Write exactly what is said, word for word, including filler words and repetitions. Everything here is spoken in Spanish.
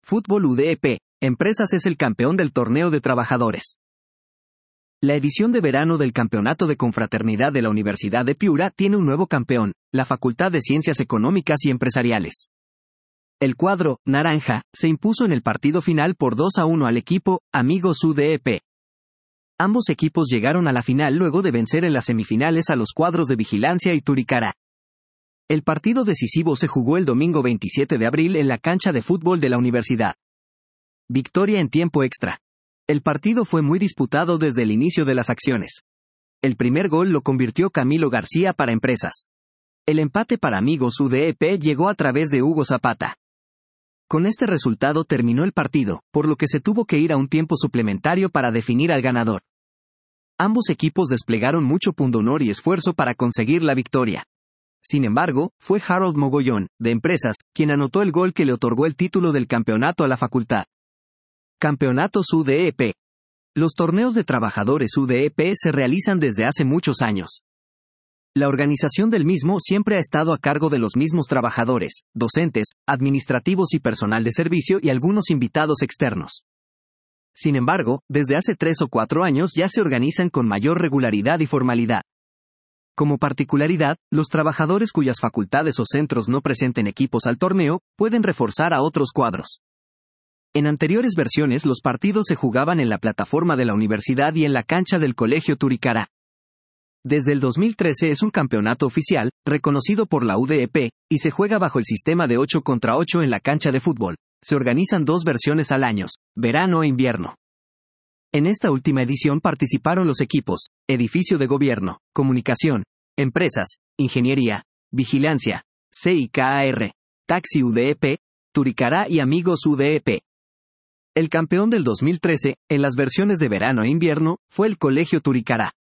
Fútbol U D E P, Empresas es el campeón del torneo de trabajadores. La edición de verano del Campeonato de Confraternidad de la Universidad de Piura tiene un nuevo campeón, la Facultad de Ciencias Económicas y Empresariales. El cuadro, naranja, se impuso en el partido final por dos a uno al equipo, Amigos U D E P. Ambos equipos llegaron a la final luego de vencer en las semifinales a los cuadros de Vigilancia y Turicará. El partido decisivo se jugó el domingo veintisiete de abril en la cancha de fútbol de la universidad. Victoria en tiempo extra. El partido fue muy disputado desde el inicio de las acciones. El primer gol lo convirtió Camilo García para Empresas. El empate para Amigos U D E P llegó a través de Hugo Zapata. Con este resultado terminó el partido, por lo que se tuvo que ir a un tiempo suplementario para definir al ganador. Ambos equipos desplegaron mucho pundonor y esfuerzo para conseguir la victoria. Sin embargo, fue Harold Mogollón, de Empresas, quien anotó el gol que le otorgó el título del campeonato a la facultad. Campeonatos U D E P. Los torneos de trabajadores U D E P se realizan desde hace muchos años. La organización del mismo siempre ha estado a cargo de los mismos trabajadores, docentes, administrativos y personal de servicio y algunos invitados externos. Sin embargo, desde hace tres o cuatro años ya se organizan con mayor regularidad y formalidad. Como particularidad, los trabajadores cuyas facultades o centros no presenten equipos al torneo, pueden reforzar a otros cuadros. En anteriores versiones los partidos se jugaban en la plataforma de la universidad y en la cancha del Colegio Turicará. Desde el dos mil trece es un campeonato oficial, reconocido por la U D E P, y se juega bajo el sistema de ocho contra ocho en la cancha de fútbol. Se organizan dos versiones al año, verano e invierno. En esta última edición participaron los equipos, Edificio de Gobierno, Comunicación, Empresas, Ingeniería, Vigilancia, C I K A R, Taxi U D E P, Turicará y Amigos U D E P. El campeón del dos mil trece, en las versiones de verano e invierno, fue el Colegio Turicará.